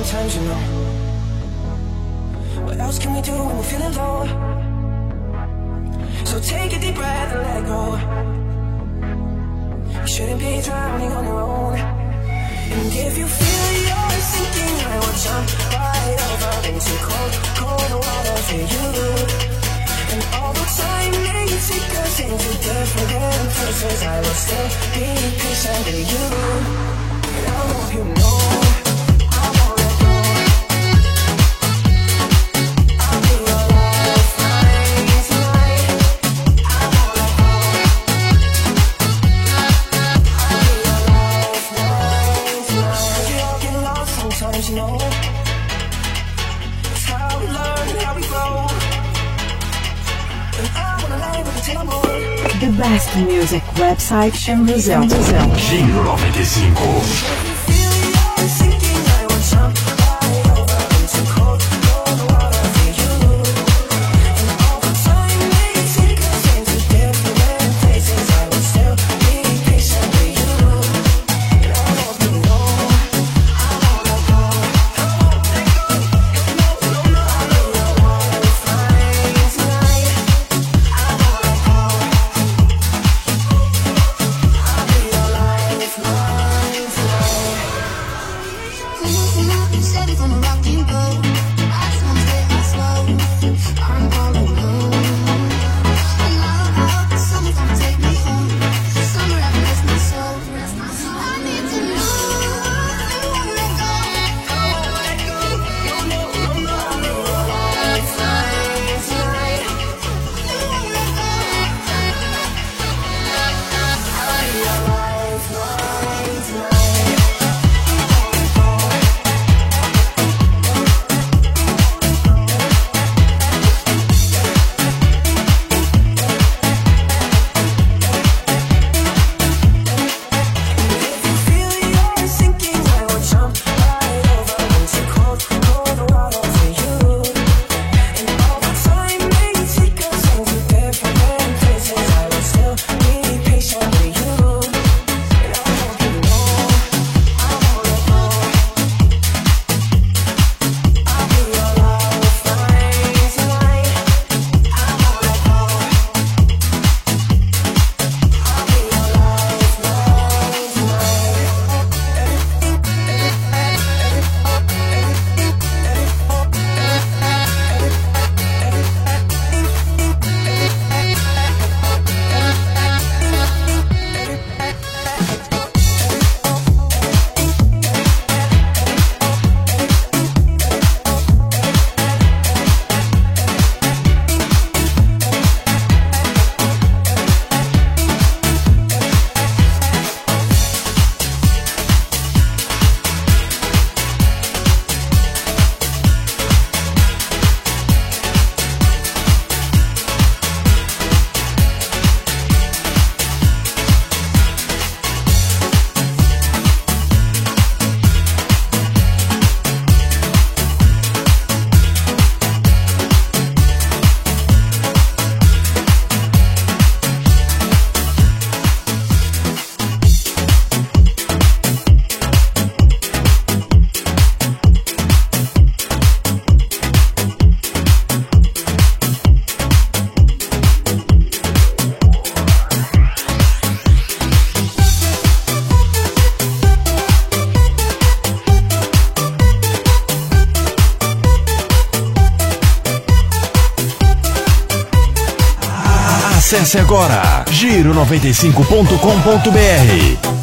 sometimes, you know. What else can we do when we're feeling low? So take a deep breath and let go. You shouldn't be drowning on your own. And if you feel you're sinking, I will jump right over into cold, cold water for you. And although time may take us into different places, I will still be patient with you. And I hope you know I won't let go. I'll be your lifeline tonight. I won't let go. I'll be your lifeline tonight. We all get lost sometimes, you know. It's how we learn, how we grow. The best music website Chambusel. Giro 95. Acesse agora giro95.com.br.